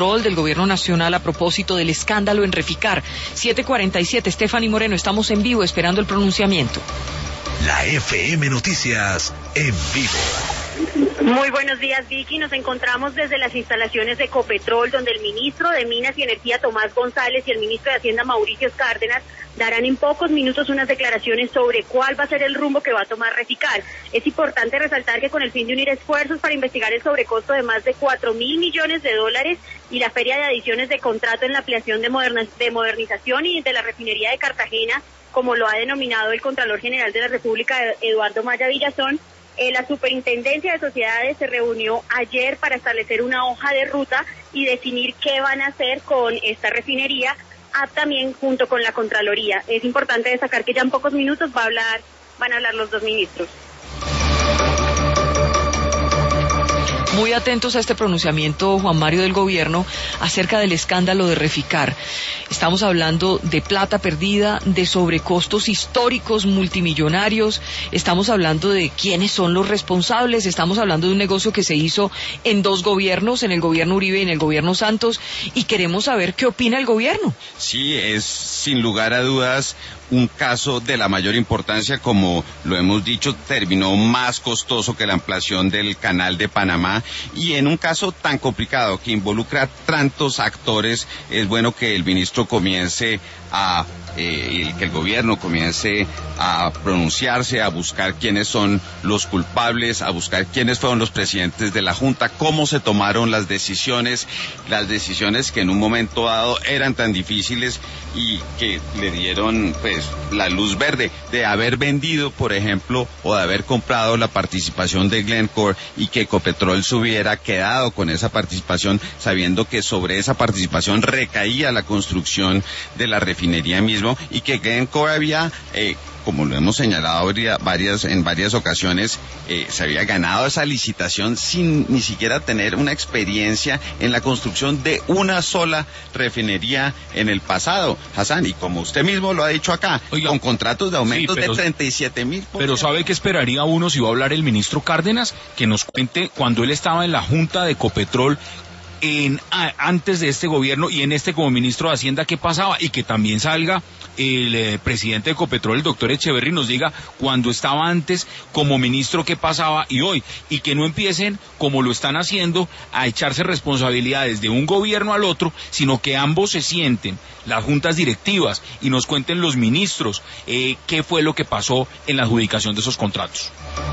Ecopetrol, del Gobierno Nacional, a propósito del escándalo en Reficar. 7:47, Stephanie Moreno, estamos en vivo esperando el pronunciamiento. La FM Noticias en vivo. Muy buenos días, Vicky. Nos encontramos desde las instalaciones de Ecopetrol, donde el ministro de Minas y Energía, Tomás González, y el ministro de Hacienda, Mauricio Cárdenas, darán en pocos minutos unas declaraciones sobre cuál va a ser el rumbo que va a tomar Reficar. Es importante resaltar que con el fin de unir esfuerzos para investigar el sobrecosto de más de 4.000 millones de dólares y la feria de adiciones de contrato en la ampliación de modernización y de la refinería de Cartagena, como lo ha denominado el Contralor General de la República, Eduardo Maya Villazón, la Superintendencia de Sociedades se reunió ayer para establecer una hoja de ruta y definir qué van a hacer con esta refinería, también junto con la Contraloría. Es importante destacar que ya en pocos minutos van a hablar los dos ministros. Muy atentos a este pronunciamiento, Juan Mario, del gobierno acerca del escándalo de Reficar. Estamos hablando de plata perdida, de sobrecostos históricos multimillonarios, estamos hablando de quiénes son los responsables, estamos hablando de un negocio que se hizo en dos gobiernos, en el gobierno Uribe y en el gobierno Santos, y queremos saber qué opina el gobierno. Sí, es sin lugar a dudas un caso de la mayor importancia, como lo hemos dicho, terminó más costoso que la ampliación del Canal de Panamá, y en un caso tan complicado que involucra tantos actores, es bueno que el ministro comience que el gobierno comience a pronunciarse, a buscar quiénes son los culpables, a buscar quiénes fueron los presidentes de la Junta, cómo se tomaron las decisiones que en un momento dado eran tan difíciles y que le dieron pues la luz verde de haber vendido, por ejemplo, o de haber comprado la participación de Glencore, y que Ecopetrol se hubiera quedado con esa participación, sabiendo que sobre esa participación recaía la construcción de la refinería misma, y que Glencore había, como lo hemos señalado en varias ocasiones, se había ganado esa licitación sin ni siquiera tener una experiencia en la construcción de una sola refinería en el pasado, Hassan, y como usted mismo lo ha dicho acá, oiga, con contratos de aumentos de 37.000%. Pero ¿sabe qué esperaría uno si va a hablar el ministro Cárdenas? Que nos cuente cuando él estaba en la Junta de Ecopetrol, antes de este gobierno, y en este como ministro de Hacienda, qué pasaba, y que también salga el presidente de Ecopetrol, el doctor Echeverry, nos diga cuando estaba antes como ministro qué pasaba y hoy, y que no empiecen, como lo están haciendo, a echarse responsabilidades de un gobierno al otro, sino que ambos se sienten, las juntas directivas, y nos cuenten los ministros qué fue lo que pasó en la adjudicación de esos contratos.